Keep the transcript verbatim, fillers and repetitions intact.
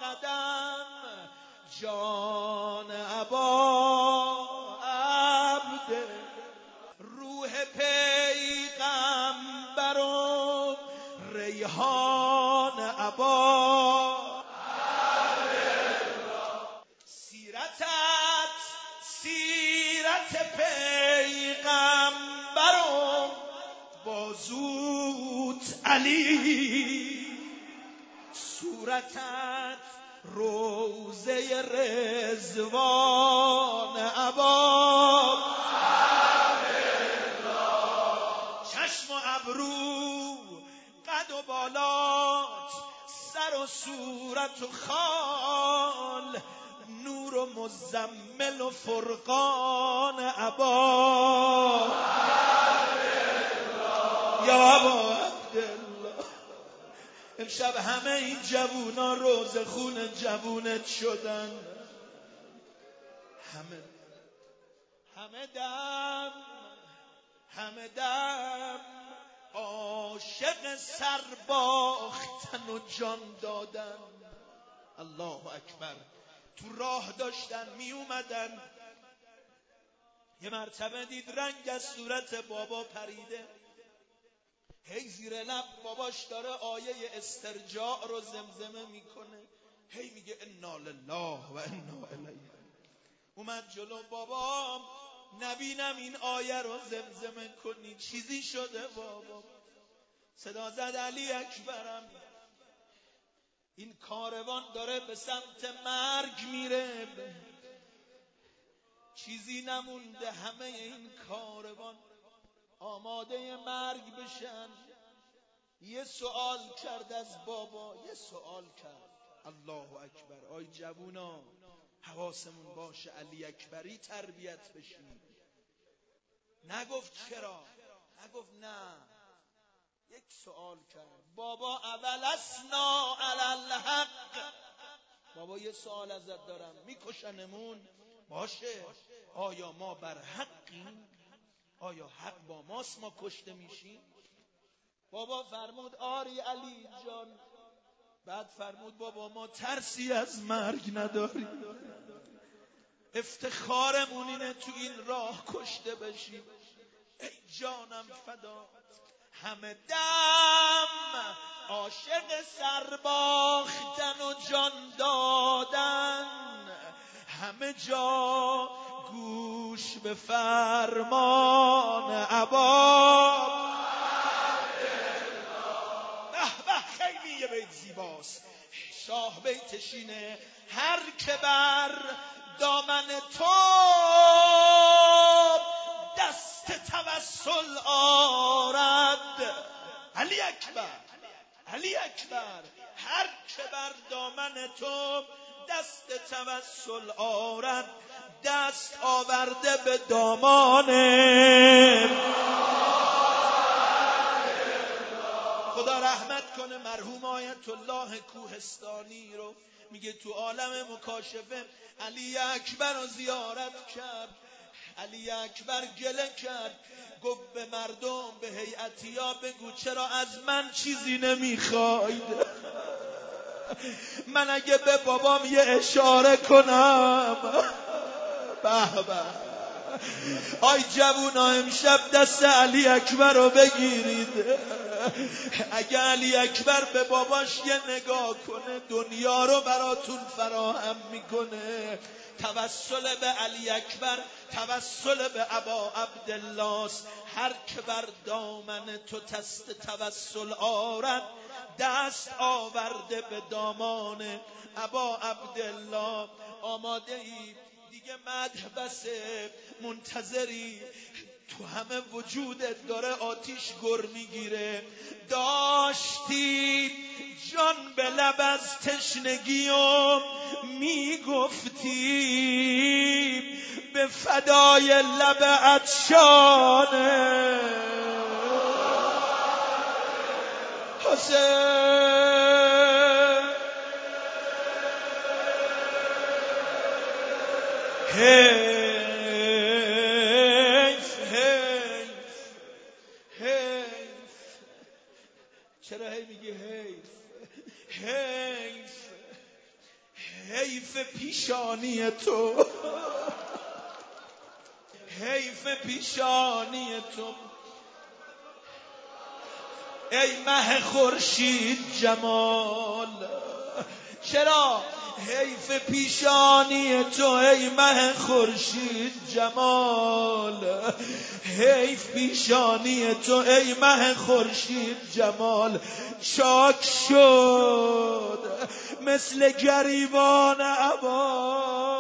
قدم جان ابا عبد روح پیغمبر و ریحان ابا سیرتت سیرت پیغمبر و بازوت علی صورتت روزه رضوان ابا چشم و ابرو قد و بالات سر و صورت و خال نور و مزمل و فرقان ابا یا ابا عبدالله. امشب همه این جوونا روز خون جوونت شدن، همه همه دم همه دم عاشق سرباختن و جان دادن. الله اکبر. تو راه داشتن می اومدن، یه مرتبه دید رنگ از صورت بابا پریده، هی زیر لب باباش داره آیه استرجاع رو زمزمه میکنه، هی میگه انا لله و انا الیه. اومد جلو بابا، نبینم این آیه رو زمزمه کنی، چیزی شده بابا؟ صدا زد علی اکبرم، این کاروان داره به سمت مرگ میره، چیزی نمونده همه این کاروان آماده مرگ بشن. یه سوال کرد از بابا، یه سوال کرد. الله اکبر. آی جوونا حواسمون باشه علی اکبری تربیت بشیم. نگفت چرا، نگفت نه، یک سوال کرد. بابا اولسنا علی الحق، بابا یه سوال ازت دارم، میکشنمون باشه، آیا ما بر حقیم؟ آیا حق با ماست ما کشته میشیم؟ بابا فرمود آری علی جان. بعد فرمود بابا ما ترسی از مرگ نداریم، افتخارمون اینه تو این راه کشته بشیم. ای جانم فدا. همه دم عاشق سرباختن و جان دادن، همه جا گوش به فرمان ابا. به به خیلی یه بیت زیباست. شاه بیتشینه هر که بر دامن تو دست توسل آرد. علی اکبر، علی اکبر. هر که بر دامن تو دست توسل آرد، دست آورده به دامانه. خدا رحمت کنه مرحوم آیت الله کوهستانی رو. میگه تو عالم مکاشفه علی اکبر رو زیارت کرد. علی اکبر گله کرد، گفت به مردم، به هیئتیا بگو چرا از من چیزی نمیخواید؟ من اگه به بابام یه اشاره کنم. به به. آی جوونا امشب دست علی اکبر رو بگیرید. اگه علی اکبر به باباش یه نگاه کنه دنیا رو براتون فراهم میکنه. توسل به علی اکبر توسل به ابا عبدالله است. هر که بر دامن تو تست توسل آرد، دست آورده به دامان ابا عبدالله. آماده ای دیگه مدح بسه، منتظری، تو همه وجودت داره آتیش گر میگیره. داشتی جان به لب از تشنگی و میگفتی به فدای لب عطشانه حسین. حیف حیف حیف. چرا هی میگی حیف؟ حیف حیف پیشانی تو، حیف پیشانی تو، ای مه خورشید جمال. چرا؟ حیف پیشانی تو ای مه خورشید جمال، حیف پیشانی تو ای مه خورشید جمال. چاک شد مثل گریبان عبا